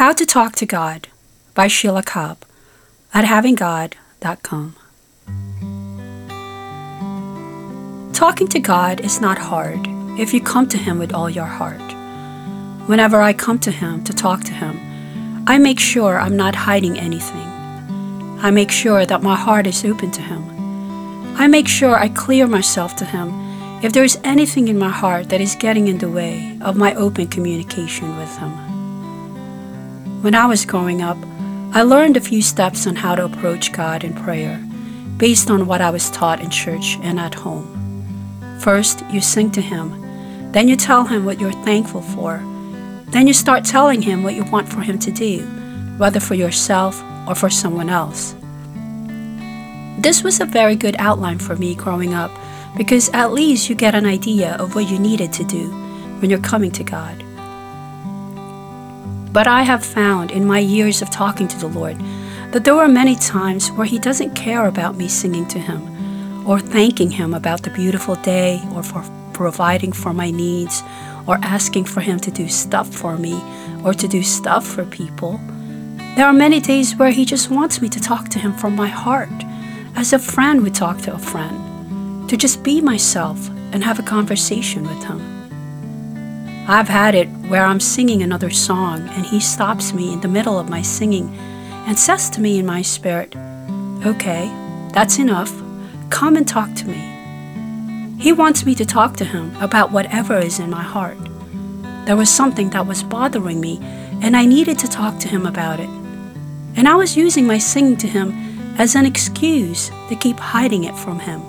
How to Talk to God by Sheila Cobb at havinggod.com. Talking to God is not hard if you come to Him with all your heart. Whenever I come to Him to talk to Him, I make sure I'm not hiding anything. I make sure that my heart is open to Him. I make sure I clear myself to Him if there is anything in my heart that is getting in the way of my open communication with Him. When I was growing up, I learned a few steps on how to approach God in prayer based on what I was taught in church and at home. First, you sing to Him. Then you tell Him what you're thankful for. Then you start telling Him what you want for Him to do, whether for yourself or for someone else. This was a very good outline for me growing up because at least you get an idea of what you needed to do when you're coming to God. But I have found in my years of talking to the Lord that there were many times where He doesn't care about me singing to Him or thanking Him about the beautiful day or for providing for my needs or asking for Him to do stuff for me or to do stuff for people. There are many days where He just wants me to talk to Him from my heart, as a friend would talk to a friend, to just be myself and have a conversation with Him. I've had it where I'm singing another song and He stops me in the middle of my singing and says to me in my spirit, "Okay, that's enough. Come and talk to me." He wants me to talk to Him about whatever is in my heart. There was something that was bothering me and I needed to talk to Him about it. And I was using my singing to Him as an excuse to keep hiding it from Him.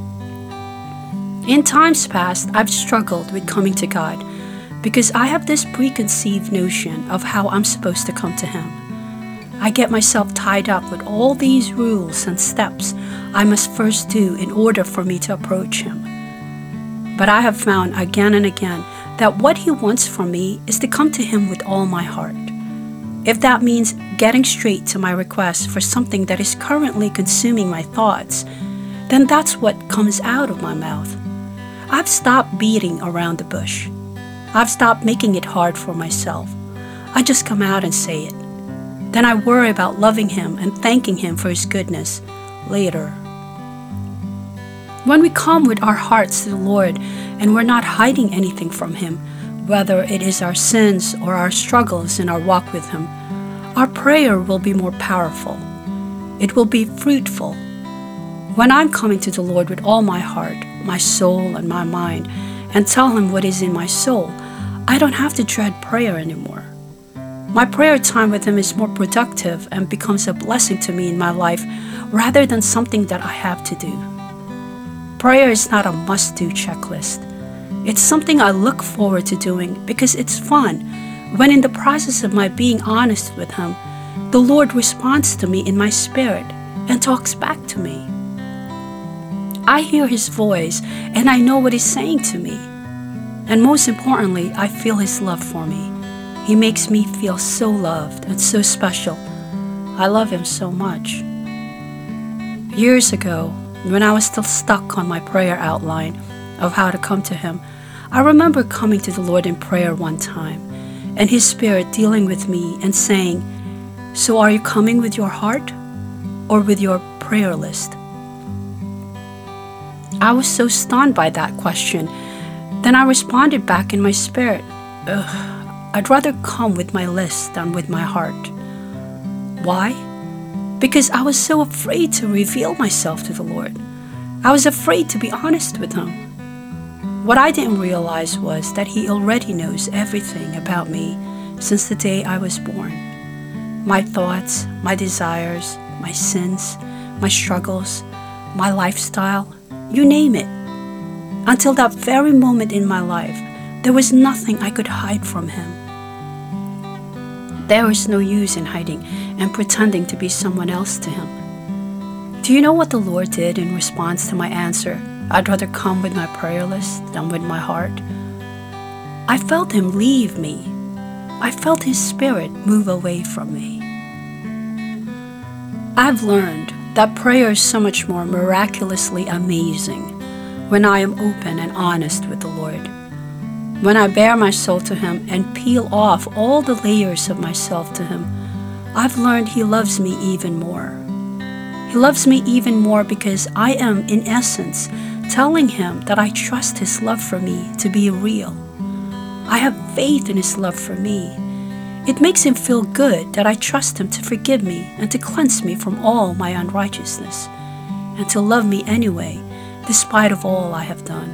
In times past, I've struggled with coming to God because I have this preconceived notion of how I'm supposed to come to Him. I get myself tied up with all these rules and steps I must first do in order for me to approach Him. But I have found again and again that what He wants from me is to come to Him with all my heart. If that means getting straight to my request for something that is currently consuming my thoughts, then that's what comes out of my mouth. I've stopped beating around the bush. I've stopped making it hard for myself. I just come out and say it. Then I worry about loving Him and thanking Him for His goodness later. When we come with our hearts to the Lord and we're not hiding anything from Him, whether it is our sins or our struggles in our walk with Him, our prayer will be more powerful. It will be fruitful. When I'm coming to the Lord with all my heart, my soul, and my mind, and tell Him what is in my soul, I don't have to dread prayer anymore. My prayer time with Him is more productive and becomes a blessing to me in my life rather than something that I have to do. Prayer is not a must-do checklist. It's something I look forward to doing because it's fun when in the process of my being honest with Him, the Lord responds to me in my spirit and talks back to me. I hear His voice and I know what He's saying to me. And most importantly, I feel His love for me. He makes me feel so loved and so special. I love Him so much. Years ago, when I was still stuck on my prayer outline of how to come to Him, I remember coming to the Lord in prayer one time and His Spirit dealing with me and saying, "So are you coming with your heart or with your prayer list?" I was so stunned by that question. Then I responded back in my spirit, "I'd rather come with my list than with my heart." Why? Because I was so afraid to reveal myself to the Lord. I was afraid to be honest with Him. What I didn't realize was that He already knows everything about me since the day I was born. My thoughts, my desires, my sins, my struggles, my lifestyle, you name it. Until that very moment in my life, there was nothing I could hide from Him. There is no use in hiding and pretending to be someone else to Him. Do you know what the Lord did in response to my answer, "I'd rather come with my prayer list than with my heart"? I felt Him leave me. I felt His Spirit move away from me. I've learned that prayer is so much more miraculously amazing when I am open and honest with the Lord. When I bare my soul to Him and peel off all the layers of myself to Him, I've learned He loves me even more. He loves me even more because I am, in essence, telling Him that I trust His love for me to be real. I have faith in His love for me. It makes Him feel good that I trust Him to forgive me and to cleanse me from all my unrighteousness, and to love me anyway, despite of all I have done.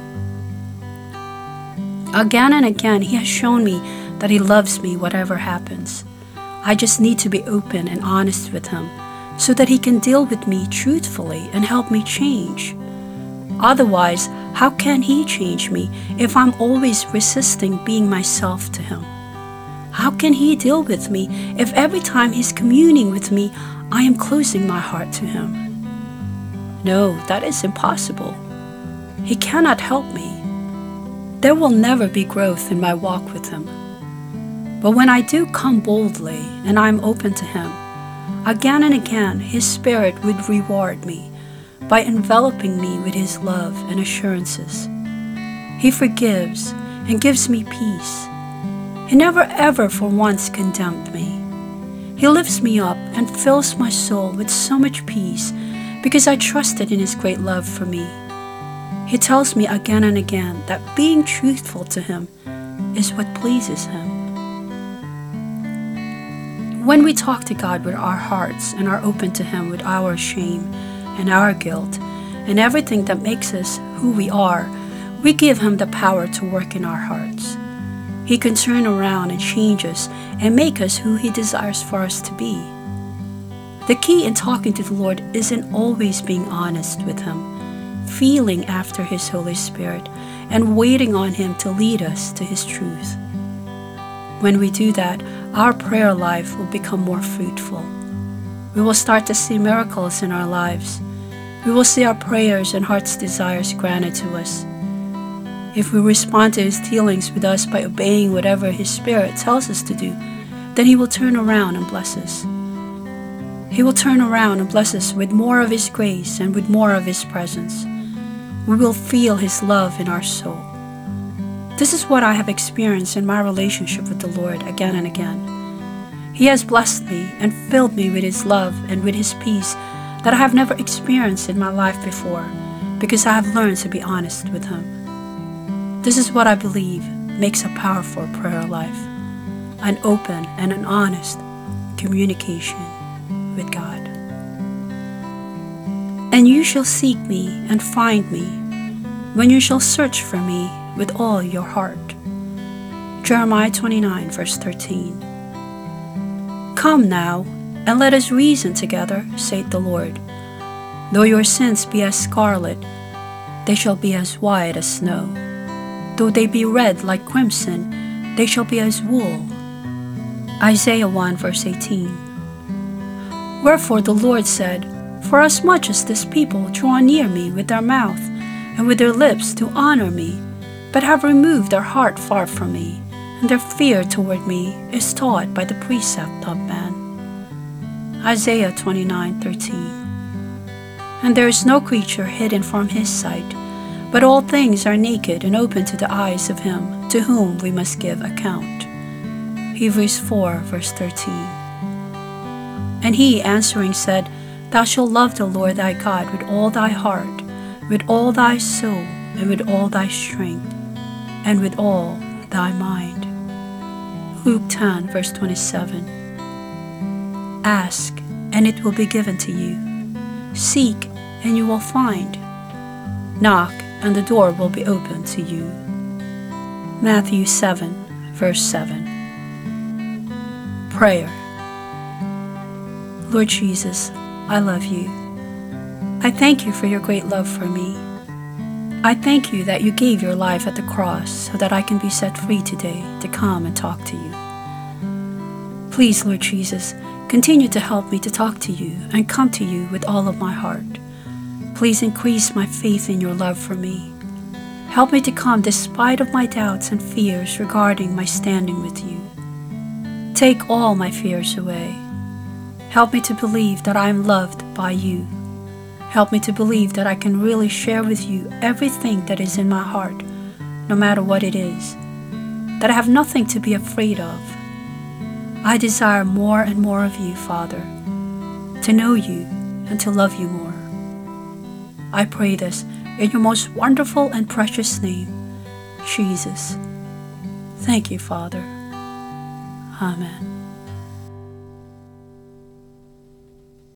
Again and again, He has shown me that He loves me whatever happens. I just need to be open and honest with Him so that He can deal with me truthfully and help me change. Otherwise, how can He change me if I'm always resisting being myself to Him? How can He deal with me if every time He's communing with me, I am closing my heart to Him? No, that is impossible. He cannot help me. There will never be growth in my walk with Him. But when I do come boldly and I am open to Him, again and again His Spirit would reward me by enveloping me with His love and assurances. He forgives and gives me peace. He never ever for once condemned me. He lifts me up and fills my soul with so much peace because I trusted in His great love for me. He tells me again and again that being truthful to Him is what pleases Him. When we talk to God with our hearts and are open to Him with our shame and our guilt and everything that makes us who we are, we give Him the power to work in our hearts. He can turn around and change us and make us who He desires for us to be. The key in talking to the Lord isn't always being honest with Him, feeling after His Holy Spirit, and waiting on Him to lead us to His truth. When we do that, our prayer life will become more fruitful. We will start to see miracles in our lives. We will see our prayers and heart's desires granted to us. If we respond to His dealings with us by obeying whatever His Spirit tells us to do, then He will turn around and bless us. He will turn around and bless us with more of His grace and with more of His presence. We will feel His love in our soul. This is what I have experienced in my relationship with the Lord again and again. He has blessed me and filled me with His love and with His peace that I have never experienced in my life before because I have learned to be honest with Him. This is what I believe makes a powerful prayer life, an open and an honest communication with God. And you shall seek me and find me when you shall search for me with all your heart. Jeremiah 29, verse 13. Come now, and let us reason together, saith the Lord. Though your sins be as scarlet, they shall be as white as snow. Though they be red like crimson, they shall be as wool. Isaiah 1, verse 18. Wherefore the Lord said, Forasmuch as this people draw near me with their mouth, and with their lips to honor me, but have removed their heart far from me, and their fear toward me is taught by the precept of man. Isaiah 29:13. And there is no creature hidden from His sight, but all things are naked and open to the eyes of Him to whom we must give account. Hebrews 4, verse 13. And He answering said, Thou shalt love the Lord thy God with all thy heart, with all thy soul, and with all thy strength, and with all thy mind. Luke 10, verse 27. Ask, and it will be given to you. Seek, and you will find. Knock, and the door will be opened to you. Matthew 7, verse 7. Prayer. Lord Jesus, I love you. I thank you for your great love for me. I thank you that you gave your life at the cross so that I can be set free today to come and talk to you. Please, Lord Jesus, continue to help me to talk to you and come to you with all of my heart. Please increase my faith in your love for me. Help me to come despite of my doubts and fears regarding my standing with you. Take all my fears away. Help me to believe that I am loved by you. Help me to believe that I can really share with you everything that is in my heart, no matter what it is. that I have nothing to be afraid of. I desire more and more of you, Father, to know you and to love you more. I pray this in your most wonderful and precious name, Jesus. Thank you, Father. Amen.